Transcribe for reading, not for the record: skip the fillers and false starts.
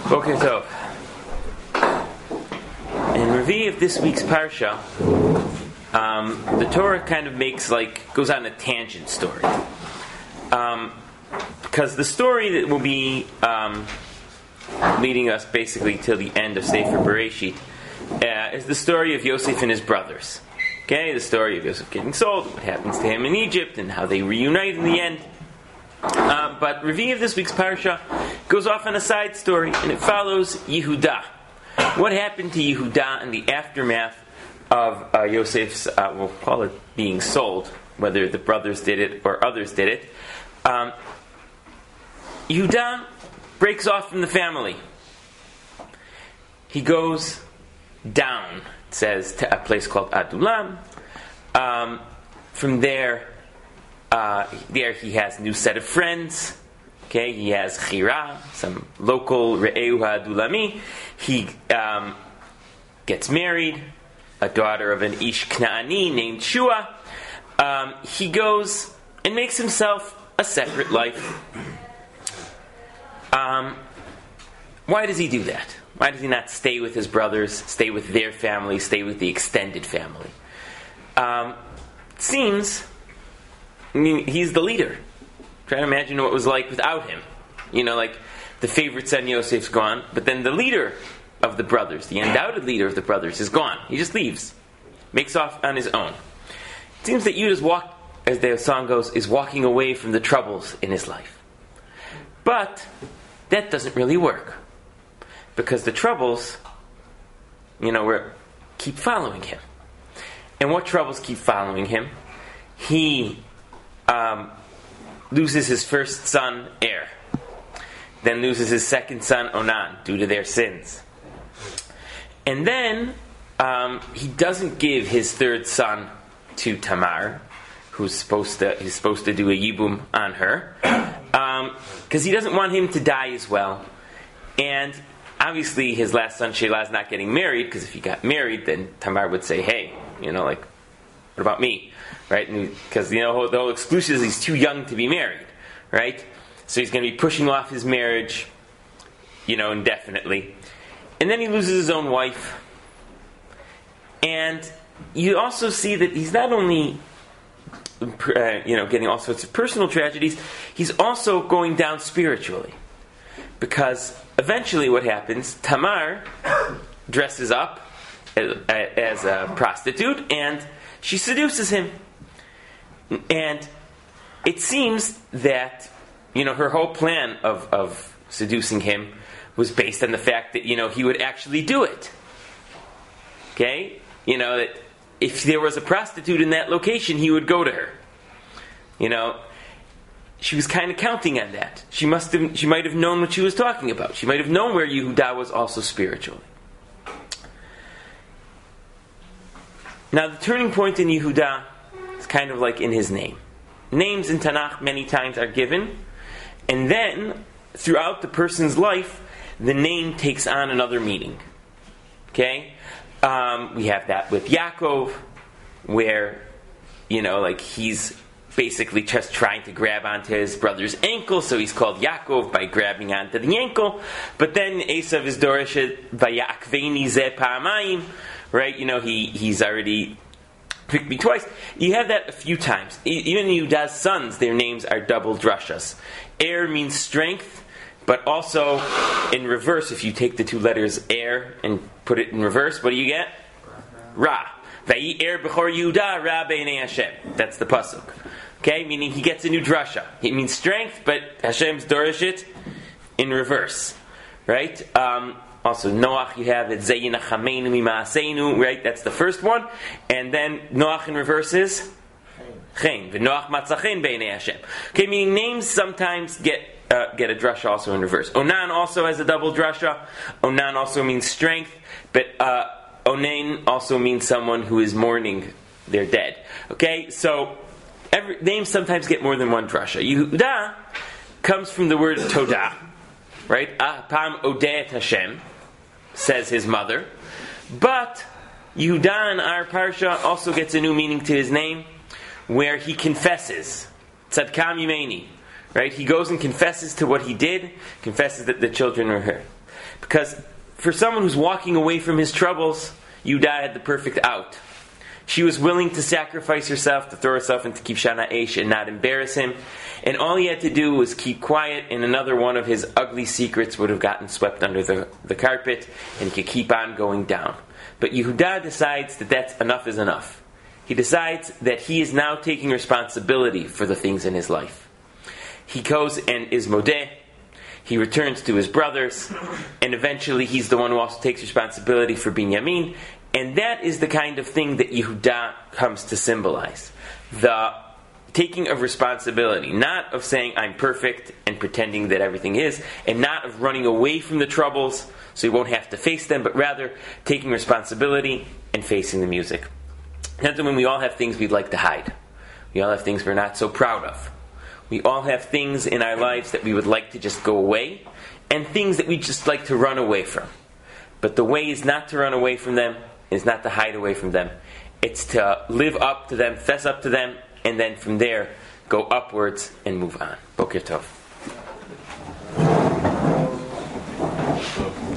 Boker Tov. In review of this week's parsha, the Torah kind of goes on a tangent story. Because the story that will be leading us basically till the end of Sefer Bereshit is the story of Yosef and his brothers. Okay, the story of Yosef getting sold, what happens to him in Egypt, and how they reunite in the end. But review of this week's parsha goes off on a side story, and it follows Yehudah. What happened to Yehudah in the aftermath of Yosef's, we'll call it being sold, whether the brothers did it or others did it. Yehudah breaks off from the family. He goes down, it says, to a place called Adulam. From there he has a new set of friends. Okay, he has Chira, some local Re'eu HaAdulami. He gets married, a daughter of an Ish Knaani named Shua. He goes and makes himself a separate life. Why does he do that? Why does he not stay with his brothers, stay with their family, stay with the extended family? It seems, he's the leader. Try to imagine what it was like without him. The favorite son Yosef's gone, but then the leader of the brothers, the undoubted leader of the brothers, is gone. He just leaves. Makes off on his own. It seems that Yudah's as the song goes, is walking away from the troubles in his life. But that doesn't really work. Because the troubles, keep following him. And what troubles keep following him? He loses his first son, Er. Then loses his second son, Onan, due to their sins. And then he doesn't give his third son to Tamar, who's supposed to do a yibum on her, because he doesn't want him to die as well. And obviously his last son, Shelah, is not getting married, because if he got married, then Tamar would say, hey, what about me? Right? Because the whole exclusion is he's too young to be married. Right? So he's going to be pushing off his marriage, indefinitely. And then he loses his own wife. And you also see that he's not only getting all sorts of personal tragedies, he's also going down spiritually. Because eventually what happens, Tamar dresses up as a prostitute, and she seduces him. And it seems that, her whole plan of seducing him was based on the fact that, he would actually do it. Okay? That if there was a prostitute in that location, he would go to her. She was kind of counting on that. She might have known what she was talking about. She might have known where Yehudah was also spiritually. Now, the turning point in Yehudah is kind of like in his name. Names in Tanakh many times are given, and then throughout the person's life, the name takes on another meaning. Okay? We have that with Yaakov, where, he's basically just trying to grab onto his brother's ankle, so he's called Yaakov by grabbing onto the ankle. But then Esav is Doreshet Vayakveni Ze Pa'amayim, right? He's already picked me twice. You have that a few times. Even Yehudah's sons, their names are double drashas. Er means strength, but also in reverse, if you take the two letters Er and put it in reverse, what do you get? Ra. Vayi Er b'chor Yehudah Ra b'nei Hashem. That's the pasuk. Okay, meaning he gets a new drasha. It means strength, but Hashem's Doreshit in reverse. Right? Also, Noach, you have it, Zeyinachameinu mima'aseinu, right? That's the first one. And then Noach in reverse is Chen. V'Noach matzachen b'nei Hashem. Okay, meaning names sometimes get a drasha also in reverse. Onan also has a double drasha. Onan also means strength, but Onain also means someone who is mourning their dead. Okay, so names sometimes get more than one drasha. Yehudah comes from the word Todah, right? Pam Odeh Hashem, says his mother. But Yehudah in our parsha also gets a new meaning to his name, where he confesses. Tzadkam Yimeni. Right? He goes and confesses to what he did, confesses that the children were hurt. Because for someone who's walking away from his troubles, Yehuda had the perfect out. She was willing to sacrifice herself, to throw herself into Kibshana Eish and not embarrass him. And all he had to do was keep quiet, and another one of his ugly secrets would have gotten swept under the carpet, and he could keep on going down. But Yehuda decides that enough is enough. He decides that he is now taking responsibility for the things in his life. He goes and is modeh. He returns to his brothers, and eventually he's the one who also takes responsibility for Binyamin. And that is the kind of thing that Yehuda comes to symbolize. The taking of responsibility, not of saying I'm perfect and pretending that everything is, and not of running away from the troubles so you won't have to face them, but rather taking responsibility and facing the music. Gentlemen, we all have things we'd like to hide. We all have things we're not so proud of. We all have things in our lives that we would like to just go away, and things that we just like to run away from. But the way is not to run away from them, is not to hide away from them. It's to live up to them, fess up to them, and then from there, go upwards and move on. Boker Tov.